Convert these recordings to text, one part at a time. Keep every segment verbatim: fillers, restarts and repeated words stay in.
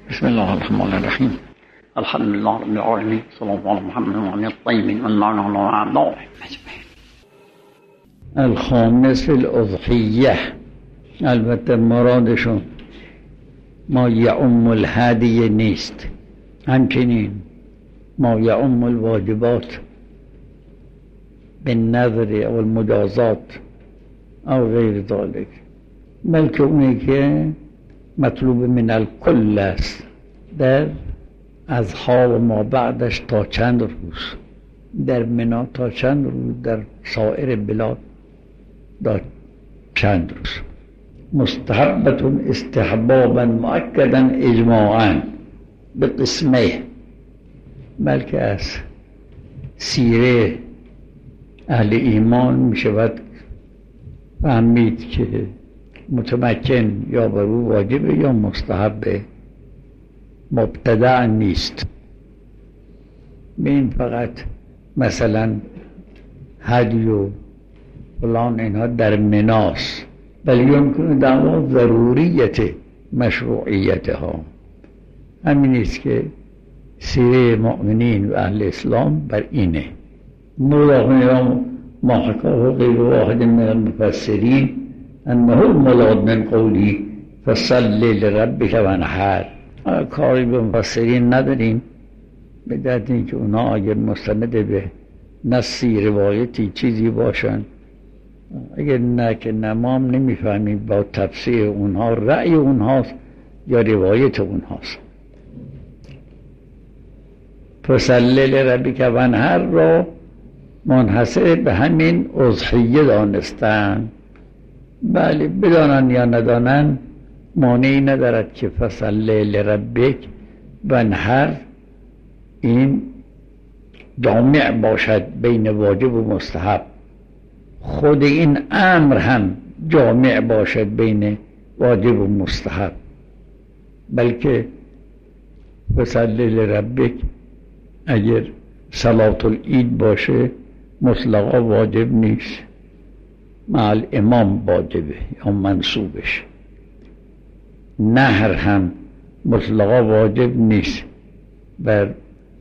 بسم الله الرحمن الرحیم. الحمد لله رب العالمین، صلی الله علی محمد و علی الطیبین و اللعنة و اعدائهم اجمعین. الخامس فی الاضحیه، البته مرادشون ما یعم الهدی نیست، همچنین ما یعم الواجبات بالنذر او المجازات او غیر ذلك، بلکه اونی که مطلوب من الکل است در اضحی و ما بعدش تا چند روز، در منی تا چند روز، در سایر بلاد تا چند روز. مستحبة استحبابا مؤکدا اجماعا به قسمه، بلکه از سیره اهل ایمان می شود فهمید که متمکن یا بر او واجب یا مستحب، مبتدع نیست. این فقط مثلا هدی و فلان اینها در مناس، بل یمکن دعوا ضروریت مشروعیتها. همین است که سیره مؤمنین و اهل اسلام بر اینه. مولانا ما حکاه غیر واحد من المفسرین انه المراد من قولی فصلی لربک وانحر. کاری به مفسرین نداریم، به دلیل اینکه اونا اگر مستند به نصی روایتی چیزی باشن، اگر نه که نمام نمیفهمیم با تفسیر اونها رأی اونهاست یا روایت اونهاست. فصلی لربک وانحر را منحصر به همین اضحیه دانستن. بله، بدانن یا ندانن مانعی ندارد که فصلی لربک وانحر این جامع باشد بین واجب و مستحب. خود این امر هم جامع باشد بین واجب و مستحب، بلکه فصلی لربک اگر صلاة العید باشه مطلقا واجب نیست، مع الامام واجبه یا منصوبش. نهر هم مطلقا واجب نیست، بر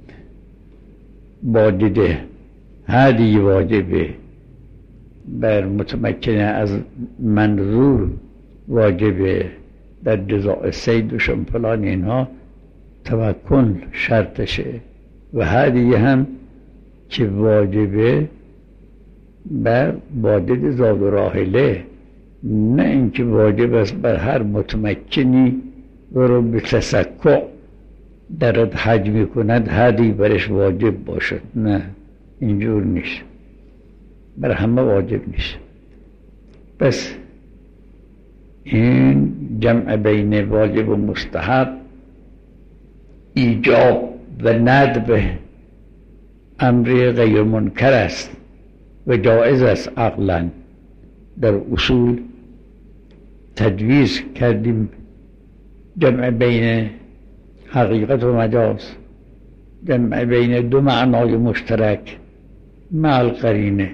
واجده هدی واجبه، بر متمکن از منظور واجبه، در جزاء صید و شنفلان اینها تمکن شرطشه. و هدی هم که واجبه بر واجد زاد و راحله، نه اینکه واجب است بر هر متمکنی و رو به تسکع درد حج میکند هدی برش واجب باشد. نه، اینجور نیست، بر همه واجب نیست. پس این جمع بین واجب و مستحب، ایجاب و ندب امر غیر منکر است و جایز است عقلا. در اصول تجویز کردیم جمع بین حقیقت و مجاز، جمع بین دو معنای مشترک مع القرینه.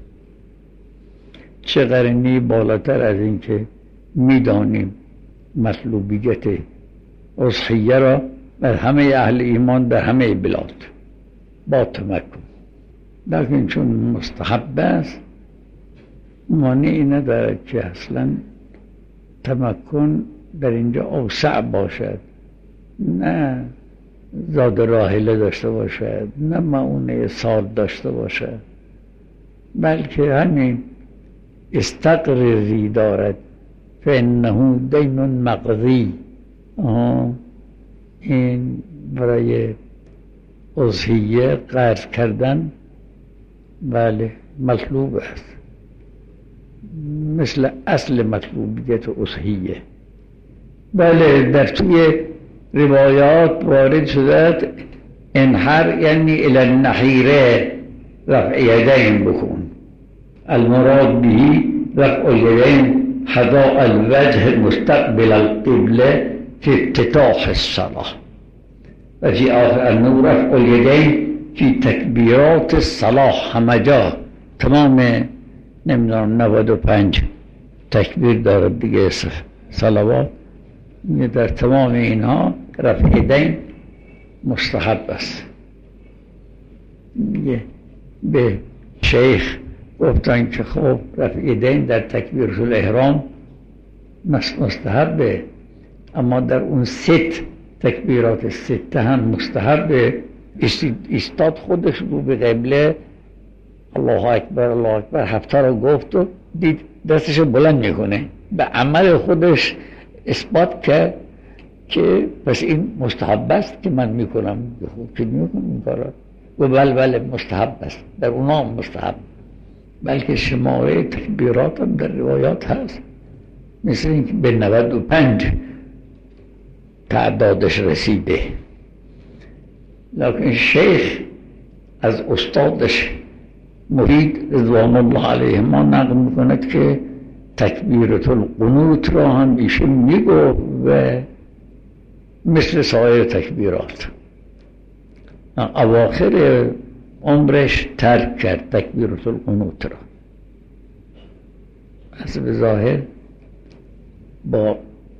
چه قرینی بالاتر از این که میدانیم مطلوبیت اضحیه را بر همه اهل ایمان در همه بلاد با تمکن، لیکن چون مستحب است مانعی ندارد که اصلا تمکن در اینجا اوسع باشد، نه زاد راحله داشته باشد، نه معونه سال داشته باشد، بلکه همین استقراری دارد. فانه دین مقضی. این برای اضحیه قرض کردن بله مطلوب است، مثل اصل مطلوبیت اضحیه. بله، در توی روایات وارد شده انحر یعنی الی النحیره رفع یدین بکن. المراد به رفع الیدین حذاء الوجه مستقبل القبله في افتتاح الصلاة، و فی آخر انه رفع الیدین فی تکبیرات الصلاة. همه جا تمام نمیدونم نود و پنج تکبیر داره دیگه صلوات، در تمام اینها رفع دین مستحب است. به شیخ گفتن که خب رفع دین در تکبیرة الاحرام مستحبه، اما در اون ست تکبیرات ست هم مستحبه. استاد خودش رو به قبله الله اکبر الله اکبر هفته رو گفت و دید دستش بلند میکنه، به عمل خودش اثبات کرد که پس این مستحب است که من میکنم. خوب که میکنم این کارا و بله بله مستحب است، در اونا مستحب، بلکه شماره تکبیرات هم در روایات هست، مثل اینکه به نود و پنج تعدادش رسیده. لکن شیخ از استادش مرید رضوان الله علیه ما نقل میکند که تکبیرة القنوت را هم ایشون میگو و مثل سایر تکبیرات. اواخر عمرش ترک کرد تکبیرة القنوت را. از به ظاهر با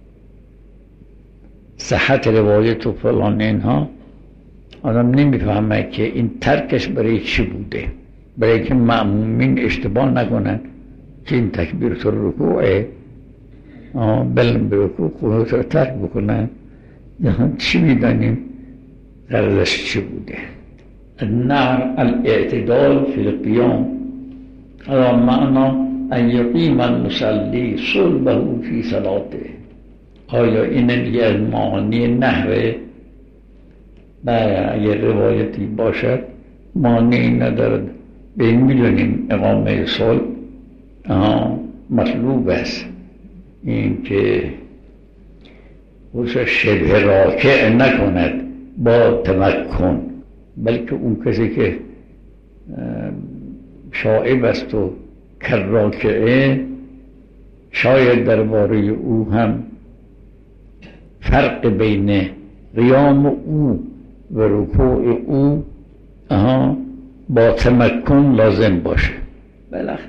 صحت روایت و فلان اینها آدم نمیفهمه که این ترکش برای چی بوده، برای که مأمومین اشتباه نکنن که این تکبیرة الرکوعه بل برکوع قنوت را ترک بکنن. چی میدانیم غرضش چی بوده؟ النعم الاعتدال فی القیام على معنی ان یقیم المصلی صلبه فی صلاته. آیا این یه از معانی نحوه؟ نه، اگر روایتی باشد معنی ندارد. به این میدونیم اقامه صلب مطلوب است، این که خودش شبه راکع نکند با تمکن، بلکه اون کسی که شائب است و کراکعه شاید درباره او هم فرق بین قیام او و رکوع او آها با تمکن لازم باشه. بالاخره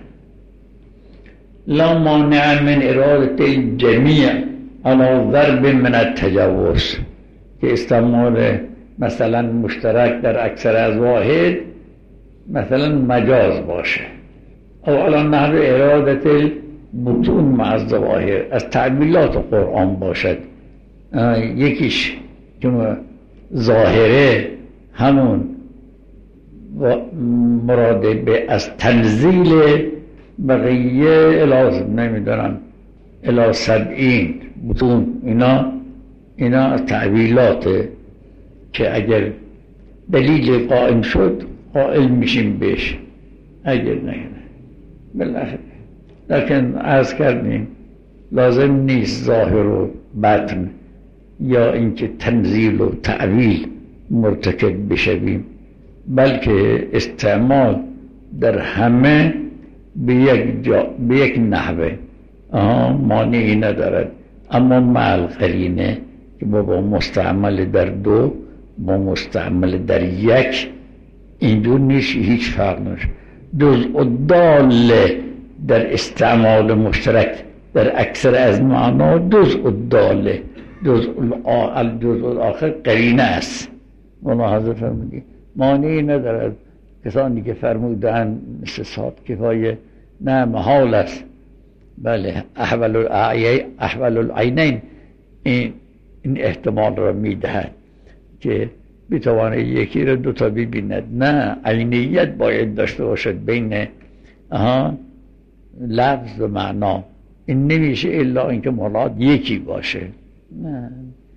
لا مانع من اراده الجمیع على ضرب من التجاوز، که استعمال مثلا مشترک در اکثر از واحد مثلا مجاز باشه، او علی نحو اراده البطون مع الظواهر، از تعبیلات قرآن باشد. یکیش که ظاهره همون مراد به از تنزیل بقیه الازم نمیدونم الی سبعین بطون، اینا اینا از تعبیلاته که اگر دلیل قائم شد قائل میشیم بهش، اگر نه بالاخره. لکن عرض کردیم لازم نیست ظاهر و باطن یا اینکه تنزیل و تعویل مرتکب بشویم، بلکه استعمال در همه به یک جا به یک نحوه مانعی ندارد، اما مع القرینه که با مستعمل در دو با مستعمل در یک اینجور نیست، هیچ فرق نشه. جزء الدال در استعمال مشترک در اکثر از معنا جزء الدال، جزء الجزء الاخر قرینه است. ملاحظه فرمودید مانعی ندارد. کسانی که فرمودن مثل صاد کفایه نه محال است، بله احول العینین احول العینین این این احتمال را میدهد که بتوانه یکی را دو تا ببیند. نه، عینیت باید داشته باشد بین آها لفظ و معنا. این نمیشه الا اینکه مراد یکی باشه. نه،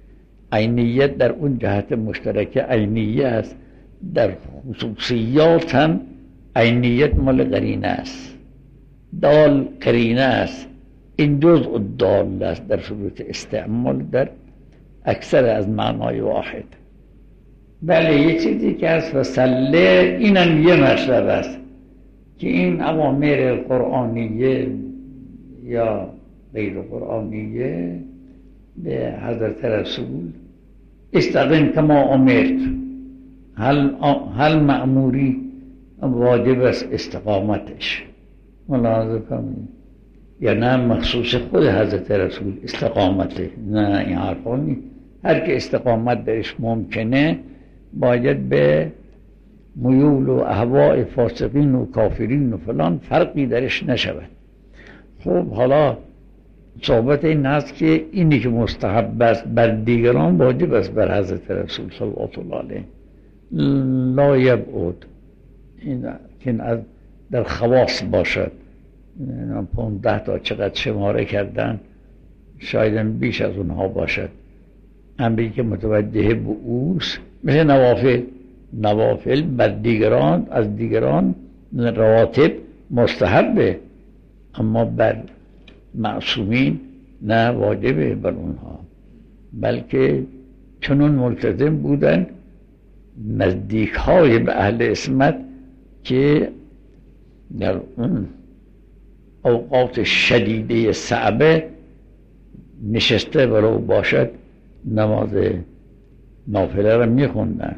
عینیت در اون جهت مشترک عینیه است، در خصوصیات هم عینیت مال قرینه است. دال قرینه است، این جزء دال است در صورت استعمال در اکثر از معنای واحد. بله یه چیزی که از فصله اینم یه مطلب است که این اوامر قرآنیه یا غیر قرآنیه به حضرت رسول استقیم کما امرت، هل هل مأموری واجب است استقامتش. ملاحظه کنید یا نه مخصوص خود حضرت رسول استقامته، نه این حرفا نیست. هر که استقامت درش ممکنه باید به میول و اهواء فاسقین و کافرین و فلان فرقی درش نشود. خب حالا صحبت این است که اینی که مستحب است بر دیگران واجب است بر حضرت رسول صلی الله علیه لا یبعد، این که از در خواص باشد. پانزده تا چقدر شماره کردن، شاید بیش از اونها باشد. امری که متوجه به اوست مثل نوافل، نوافل بر دیگران از دیگران رواتب مستحبه، اما بر معصومین نه واجبه بر اونها، بلکه چنون ملتزم بودن نزدیک های به اهل عصمت که در اون اوقات شدیده صعبه نشسته برو باشد نماز نافله را میخوندن.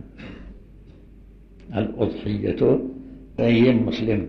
الاضحیه رأی مسلم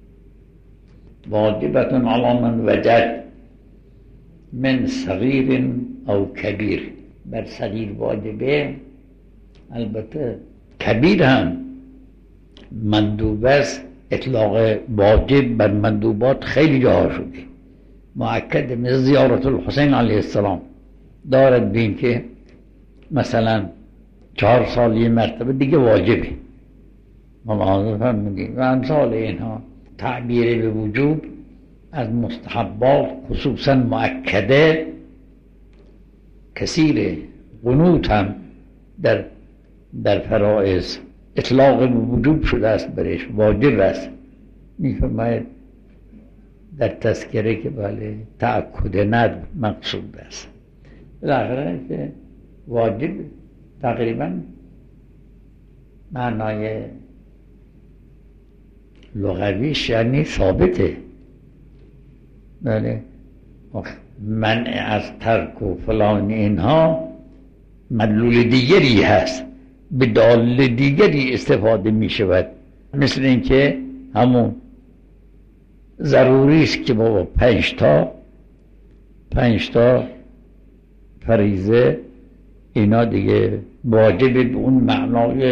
واجبت علی من وجد من صغیر او کبیر. بر صغیر واجبه، البته کبیر هم مندوب است. اطلاق واجب بر مندوبات خیلی جاها شده، مؤکد مثل زیارت الحسین علیه السلام دارد بین که مثلا چهار سال یه مرتبه دیگه واجبه، ملاحظه هم میگیم و امثال اینها. تعبیر به وجوب از مستحبات خصوصا مؤکده کثیره. قنوت هم در در فرائض اطلاق به وجوب شده است، برش واجب است. میفرماید در تذکره که بله تأکد ند مقصود است. بالاخره که واجب تقریبا معنای لغویش یعنی ثابته. بله منع از ترک و فلان اینها مدلول دیگری هست، به دال دیگری استفاده می شود. مثل اینکه همون ضروری است که بابا پنج تا پنج تا فریضه اینا دیگه واجب به اون معنای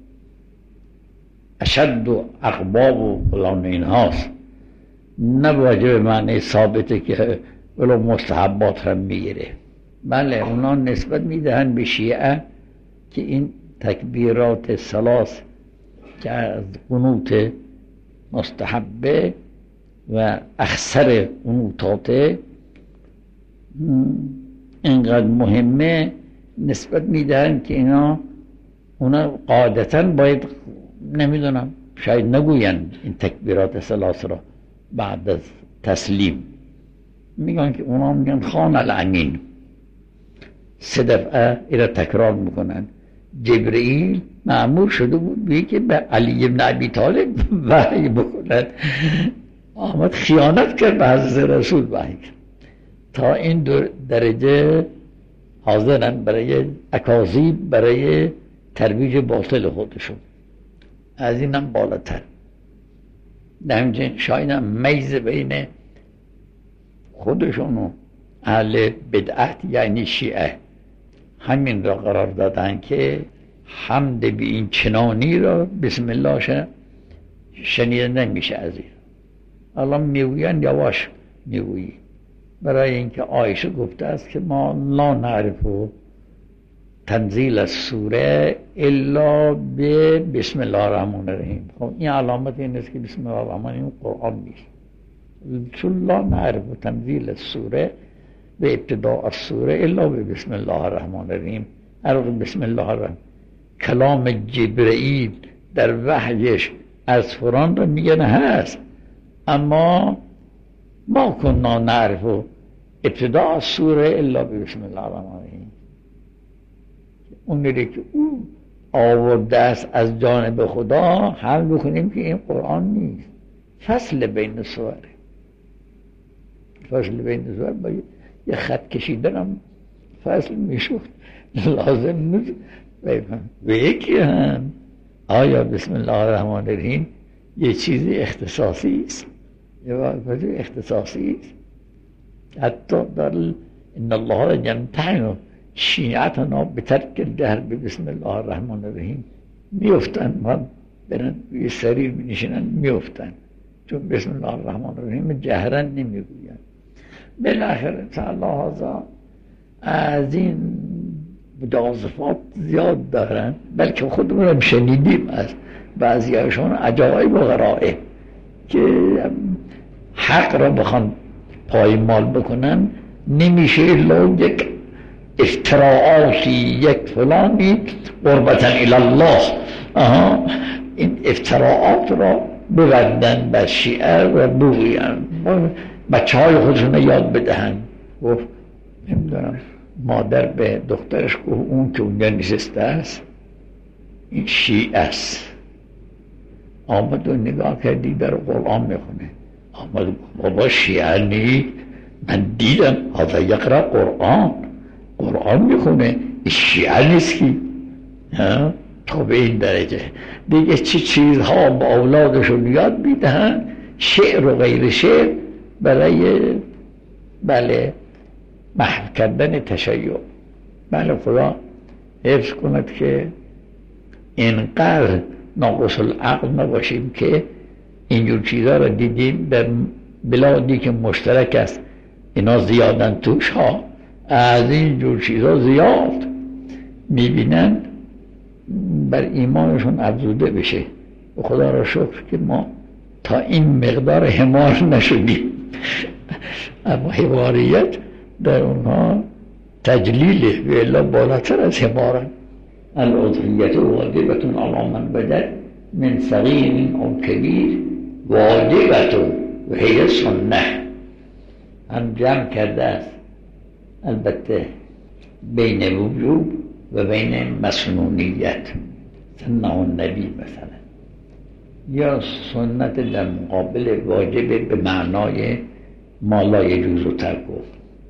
اشد و اقباب و فلان اینهاست، نه واجب معنی ثابته که ولو مستحبات هم میگیره. بله اونا نسبت میدهن به شیعه که این تکبیرات ثلاث که از قنوت مستحبه و اکثر قنوتات اینقدر مهمه، نسبت میدهن که اینا اونا قاعدتا باید نمیدونم شاید نگوین این تکبیرات ثلاث را بعد از تسلیم، میگن که اونا میگن خان الامین، سه دفعه اینا تکرار میکنن. جبرئیل مأمور شده بود بگه که به علی بن ابی طالب وحی بکند، آمد خیانت کرد به حضرت رسول وحی کرد. تا این درجه حاضرن برای اکاذیب، برای ترویج باطل خودشون. از اینم بالاتر همچنین شاید هم میز بین خودشون و اهل بدعت یعنی شیعه همین را قرار دادن که حمد به این چنانی را بسم الله شنیده نمیشه از این. الان میگوین یواش میگویی، برای اینکه عایشه گفته است که ما لا نعرف تنزیل السوره الا به بسم الله الرحمن الرحیم. خب این علامت این است که بسم الله الرحمن الرحیم قرآن نیست، چون لا نعرف تنزیل السوره به ابتداء السوره الا به بسم الله الرحمن الرحیم. هر بسم الله الرحمن کلام جبرئیل در وحیش از قرآن را میگن هست، اما ما کننا نعرف ابتداء السوره الا به بسم الله الرحمن الرحیم. اونی که او آورده است از جانب خدا حمل بکنیم که این قرآن نیست، فصل بین سوره، فصل بین سوره باید یه خط کشیدنم فصل میشود، لازم نیست بفهم. و یکی هم آیا بسم الله الرحمن الرحیم یه چیزی اختصاصی است، یه واقعی اختصاصی است. حتی در ان الله را یمتحن شیعتنا به ترک الدهر به بسم الله الرحمن الرحیم میفتن، ما برن یه سریر بنشینن میفتن، چون بسم الله الرحمن الرحیم جهرن نمیگوین. بالاخره تعالی هذا از این مجازفات زیاد دارن، بلکه خودمون هم شنیدیم از بعضی هاشون عجایب و غرائب که حق را بخوان پایمال بکنن نمیشه الا یک افتراعاتی، یک فلانی قربتاً الله، آها این افتراعات را ببندن بر شیعه و بگوین، بچه های خودشون یاد بدهن. گفت نمیدونم مادر به دخترش گفت اون که اونجا نشسته است این شیعه است. آمد و نگاه کردی در قرآن میخونه، آمد بابا شیعه نی، من دیدم هذا یقرأ قرآن، قرآن میخونه، شیعه نیست کی؟ تا به این درجه دیگه چی چیزها با اولادشون یاد میدهن، شعر و غیر شعر، برای بله محو کردن تشیع. بله خدا حفظ کند که اینقدر ناقص العقل نباشیم که اینجور چیزها را دیدیم در بلادی که مشترک است، اینا زیادن توش ها، از اینجور چیزها زیاد میبینن، بر ایمانشون افزوده بشه. و خدا را شکر که ما تا این مقدار حمار نشدیم. اما حماریت در اونها تجلیله و الا بالاتر از حمارن. الاضحیت واجبت علی من بدد من صغیر او کبیر واجبت و هی سنه، هم جمع کرده است البته بین وجوب و بین مسنونیت، سنه النبی مثلا، یا سنت در مقابل واجب به معنای ما لا یجوز و ترکو.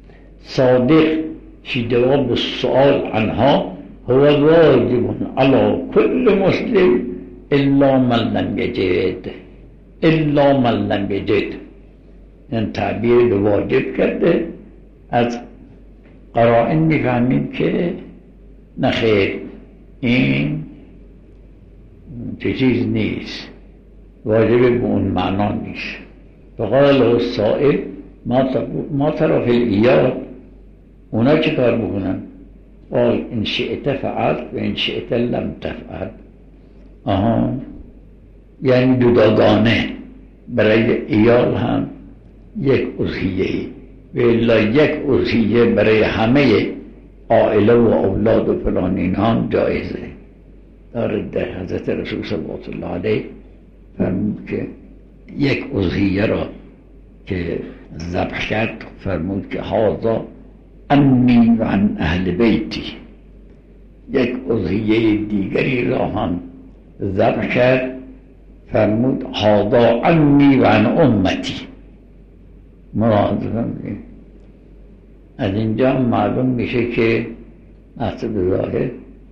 صادق فی جواب السؤال عنها هو واجب علی کل مسلم الا من لم یجد، الا من لم یجد، این تعبیر واجب کرده. از قرائن میفهمیم که نخیر این چه چیز نیست، واجب به اون معنا نیست. فقال السائل ما ترى في الإياد، اونا چه کار بکنن؟ قال ان شئت فعلت و ان شئت لم تفعل. آها، یعنی جداگانه برای ایال هم یک اضحیه و الا یک اضحیه برای همه عائله و اولاد و فلان اینها جایزه. دارد در حضرت رسول صلی الله علیه فرمود که یک اضحیه را که ذبح کرد فرمود که هذا عنی و عن اهل بیتی، یک اضحیه دیگری را هم ذبح کرد فرمود هذا عنی و عن امتی. ملاحظه از اینجا معلوم میشه که اصل ظاهر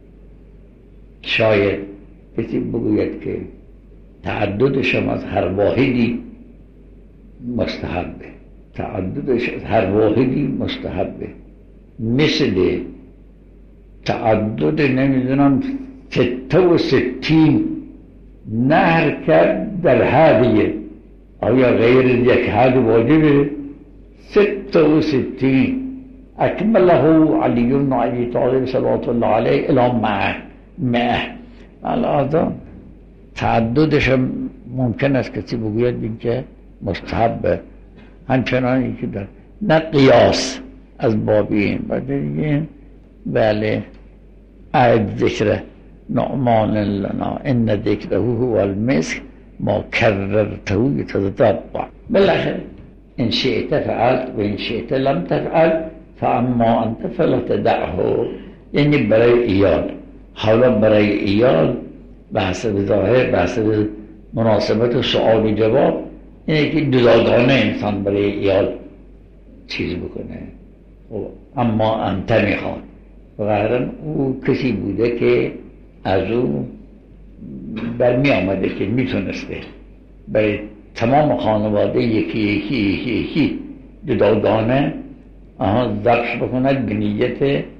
شاید کسی بگوید که تعددشم از هر واحدی مستحبه، تعددش از هر واحدی مستحبه، مثل تعدد نمیدونم سته و ستین نهر کرد در هدیه، آیا غیر یک هد واجبه؟ سته و ستین اکمله علی بن ابی طالب صلوات الله علیه الی مئه مئه. الان تعددش ممکن است کسی بگوید این که مستحبه، همچنانی که در نه قیاس از بابی این. بله عید ذکر نعمان لنا ان ذکره هو المسک ما کررته یتتبع. بالاخره ان شئت فعلت و ان شئت لم تفعل فاما انت فلا تدعه، یعنی برای ایال. حالا برای ایال بحث ظاهر، بحث مناسبت سؤال و جواب اینه که جداگانه انسان برای ایال چیز بکنه. اما انت میخواد غیرن او کسی بوده که از او برمی آمده که میتونسته برای تمام خانواده یکی یکی یکی یکی جداگانه ذبح بکند به نیت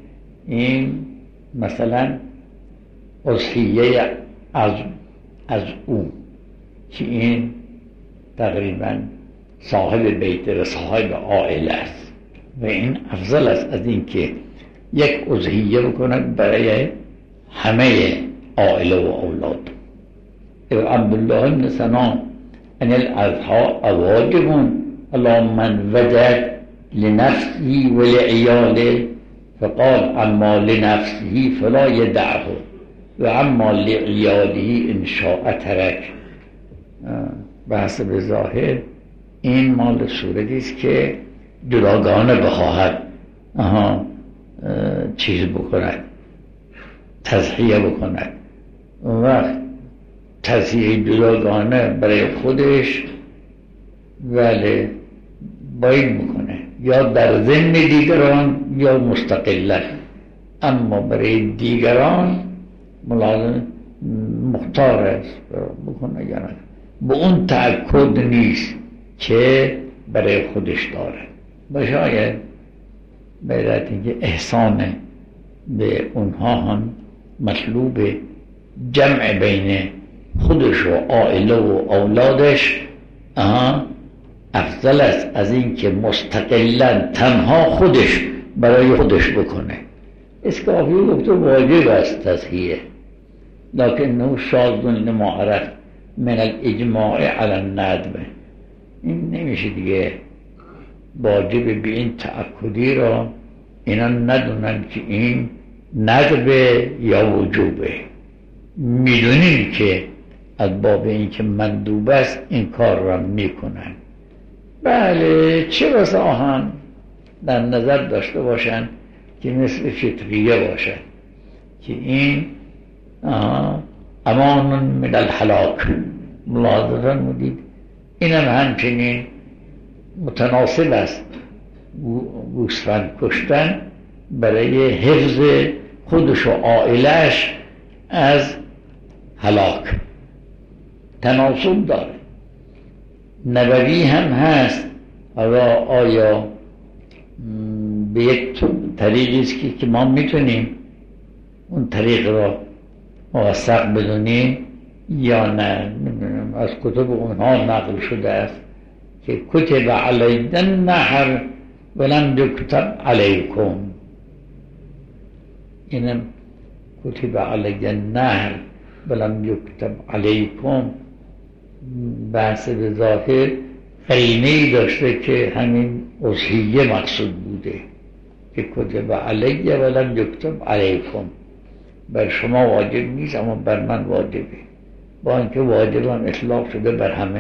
این مثلا اضحیه از از او که این تقریبا صاحب بیت و صاحب عائله است و این افضل است از این که یک اضحیه بکند برای همه عائله و اولاد. عبدالله بن سنان ان الاضحى واجب على من وجد لنفسه ولعياله فقال اما لنفسه فلا يدعه و اما لعياله ان شاء ترك. به حسب ظاهر این مال صورتی است که جداگانه بخواهد آها چیز بکند، تضحیه بکند، اون وقت تضحیه جداگانه برای خودش ولی باید بکنه یا در ضمن دیگران یا مستقلا، اما برای دیگران ملازم مختار است بکنه یا نه، به اون تأکد نیست که برای خودش داره. و شاید باید اینکه احسان به اونها هم مطلوب جمع بین خودش و عائله و اولادش افضل است از این که مستقلا تنها خودش برای خودش بکنه. اسکافی گفت واجب است تضحیه لکنه شاذ لما عرف من الاجماع علی الندب. این نمیشه دیگه واجب به این تأکدی را اینا ندونن که این ندبه یا وجوبه، میدونین که از باب این که مندوب است این کار را میکنن. بله چه بسا هم در نظر داشته باشن که مثل فطریه باشن که این امان من الهلاک. ملاحظه مدید این هم همچنین متناسب است گوسفند کشتن برای حفظ خودش و عائلهش از هلاک، تناسب داره. نبوی هم هست. حالا آیا به یک طریقی است که ما میتونیم اون طریق را موثق بدونیم یا نه؟ از کتب اونها نقل شده است که کتب علینا النحر ولم یکتب علیکم. اینم کتب علی النحر ولم یکتب علیکم بحث به ظاهر قرینه‌ای داشته که همین اضحیه مقصود بوده که کتب علی ولم یکتب علیکم، بر شما واجب نیست اما بر من واجبه، با اینکه واجب هم اطلاق شده بر همه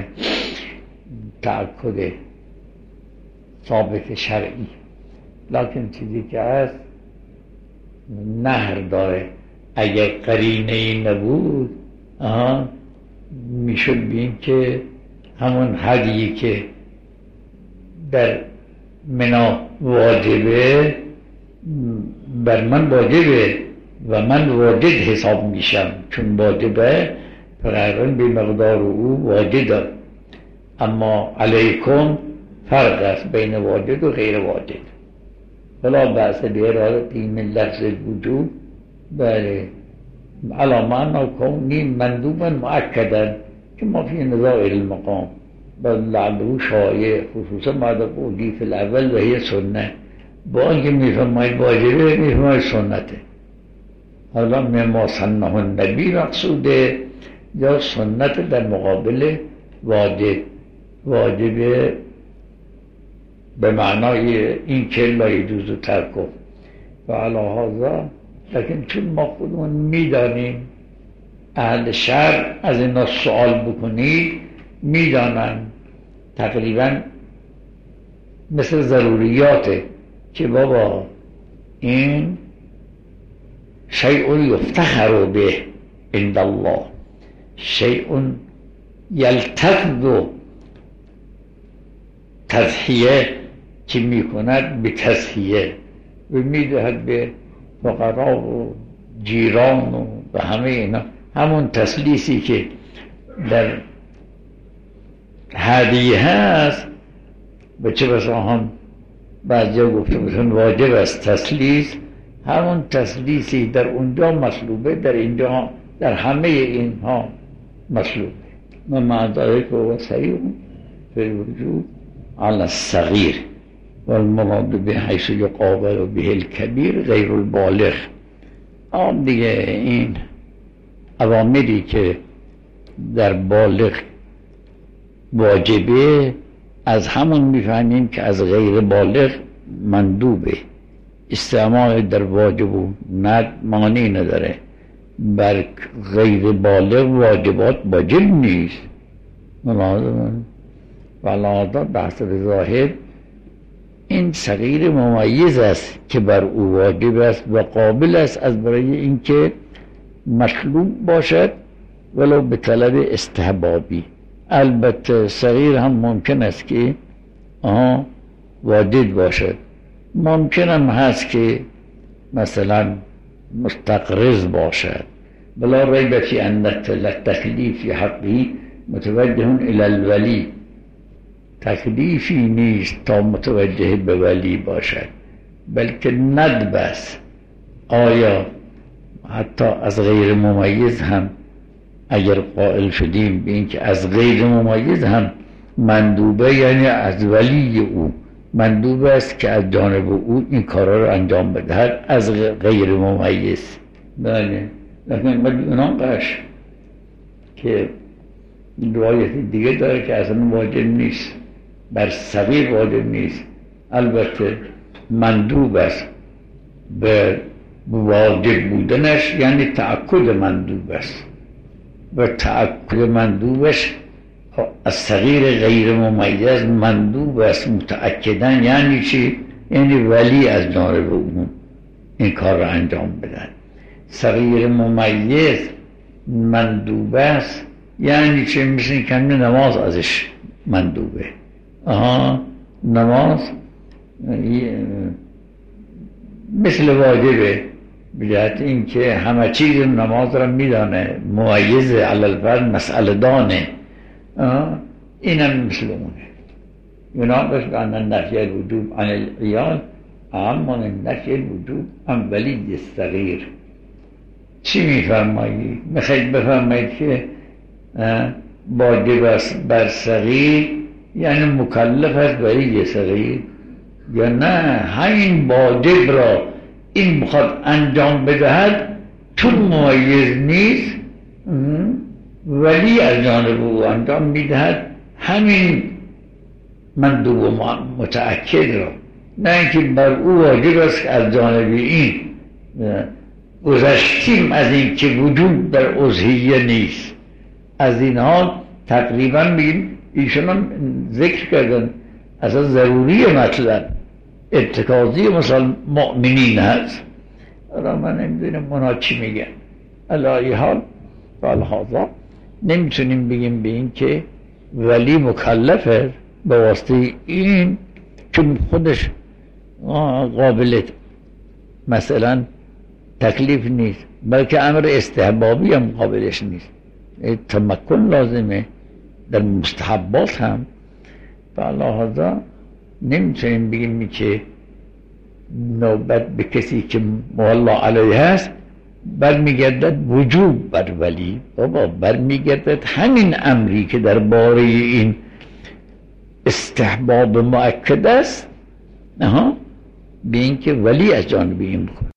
تأکد ثابت شرعی، لکن چیزی که هست نهر داره. اگر قرینه ای نبود آها میشد بین که همون هدیی که در منا واجبه بر من واجبه و من واجد حساب میشم، چون واجبه فرقاً به مقدار او واجد، اما علیکم فرق است بین واجد و غیر واجد. فلا بأس بإرادته من لفظ الوجوب بله على معنى كونه مندوبا مؤكدا كما في نزاع المقام بل لعله شایع خصوصا بعد قولی في الاول و هي سنه. با اینکه میفرماید واجبه میفرماید سنته. حالا ما سنه النبی مقصوده یا سنت در مقابل واجب. واجب به معنای این که لا یجوز ترکه و علی هذا، لیکن چون ما خودمون میدانیم اهل شرع از اینا سوال بکنید میدانن تقریبا مثل ضروریاته که بابا این شیء یفتخر به عند الله، شیء یلتفظ تضحیه که میکند به تضحیه و میدهد به فقرا و جیران و به همه اینا، همون تسلیسی که در هدیه هست. به چه بسا هم بعضی ها گفته بودن واجب است تسلیس، همون تسلیسی در اونجا مطلوبه، در اینجا در همه اینها مطلوبه. و مع ذلك هو صحیح فی الوجود على الصغیر والمراد به حیث یقابل به الکبیر غیر البالغ. آن دیگه این اوامری که در بالغ واجبه از همون میفهمیم که از غیر بالغ مندوبه. استعمال در واجب و ند معنی نداره، بر غیر بالغ واجبات واجب نیست. ولذا بحث ظاهر این صغیر ممیز است که بر او واجب است و قابل است از برای اینکه مطلوب باشد ولو به طلب استحبابی. البته صغیر هم ممکن است که آها واجب باشد، ممکن هم هست که مثلا مستقرض باشد. بلا ریب فی ان التکلیف حقی متوجه الی الولی، تکلیفی نیست تا متوجه به ولی باشد، بلکه ندب است. آیا حتی از غیر ممیز هم اگر قائل شدیم به این که از غیر ممیز هم مندوبه، یعنی از ولی او مندوبه است که از جانب او این کارا رو انجام بدهد از غیر ممیز. بله، لیکن بدون قش که روایت دیگه داره که اصلا واجب نیست، بر صغیر واجب نیست، البته مندوب است. به واجب بودنش یعنی تأکد مندوب است و تأکد مندوبش از صغیر غیر ممیز مندوب است متأکدن. یعنی چی؟ یعنی ولی از جانب او این کار را انجام بدن. صغیر ممیز مندوب است یعنی چی؟ مثل که نماز ازش مندوبه. آها نماز مثل واجبه، بجهت این که همه چیز نماز را میدانه، ممیز علی الفرد مسئله دانه، اینم مثل اونه. يناقش بأن النفي الوجوب عن العيال أعم من النفي الوجوب عن ولي الصغير. چی میفرمایید؟ میخواید بفرمایید که واجب است بر صغیر یعنی مکلف است ولی صغیر، یا نه همین واجب را این بخواد انجام بدهد چون ممیز نیست ولی از جانب او انجام میدهد همین مندوب و متأکد را، نه اینکه بر او واجب است از جانب این. گذشتیم از این که وجود در اضحیه نیست. از این حال تقریبا بگیم ایشون هم ذکر کردن اصلا ضروری مطلب ارتکازی مثلا مؤمنین هست. را من نمیدونم منها چی میگن. علی حال فالحاضر نمیتونیم بگیم به این که ولی مکلفه به واسطه این چون خودش قابل مثلا تکلیف نیست، بلکه امر استحبابی هم قابلش نیست. تمکن لازمه در مستحبات هم. فالحاضر نمیتونیم بگیم که نوبت به کسی که مولا علیه هست برمیگردد وجوب بر ولی. بابا برمیگردد همین امری که در باره این استحباب مؤکد است به این که ولی از جانب این بکنه.